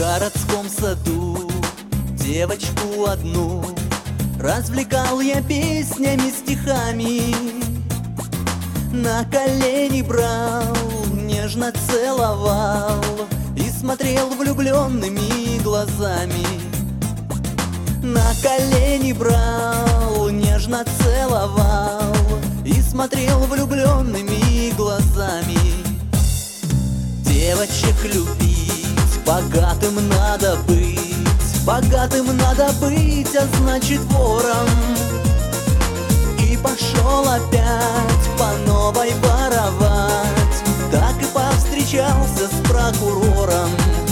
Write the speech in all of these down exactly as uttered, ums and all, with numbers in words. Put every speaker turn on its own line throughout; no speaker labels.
городском саду девочку одну развлекал я песнями, стихами. На колени брал, нежно целовал и смотрел влюбленными глазами. На колени брал, нежно целовал и смотрел влюбленными глазами. Девочек любить, богатым надо быть, богатым надо быть, а значит вором. И пошел опять по новой воровать, так и повстречался с прокурором.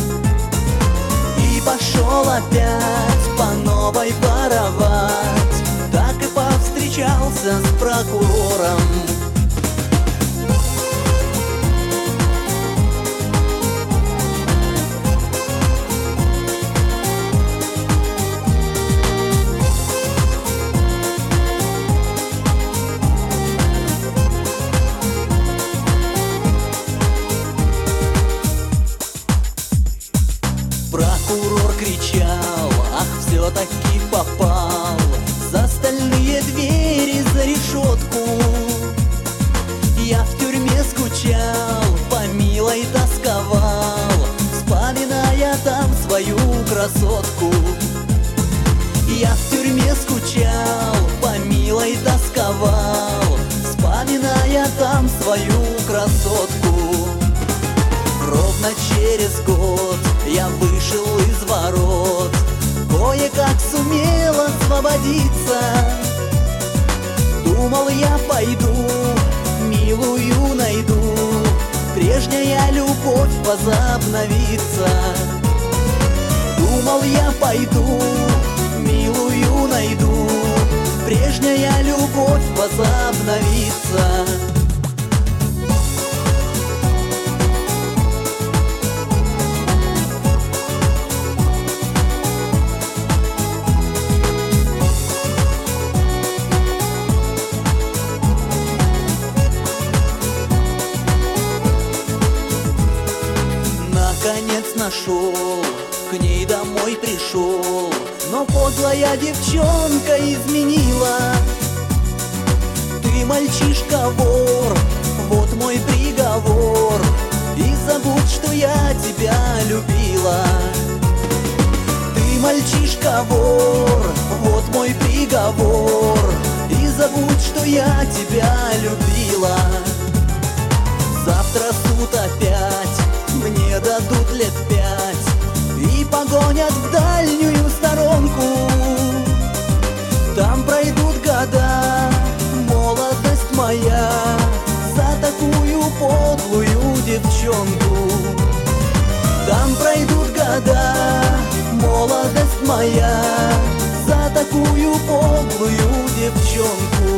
И пошел опять по новой воровать, так и повстречался с прокурором. Прокурор кричал, ах, все-таки попал за стальные двери, за решетку. Я в тюрьме скучал, по милой тосковал, вспоминая там свою красотку. Я в тюрьме скучал, по милой тосковал, вспоминая там свою красотку. Ровно через год я вышел из ворот, кое-как сумел освободиться. Думал, я пойду, милую найду, прежняя любовь возобновится. Думал, я пойду, милую найду, прежняя любовь возобновится. Наконец нашел, к ней домой пришел, но подлая девчонка изменила. Ты мальчишка-вор, вот мой приговор, и забудь, что я тебя любила. Ты мальчишка-вор, вот мой приговор, и забудь, что я тебя любила. Завтра суд опять, мне дадут лет пять и погонят в дальнюю сторонку. Там пройдут года, молодость моя, за такую подлую девчонку. Там пройдут года, молодость моя, за такую подлую девчонку.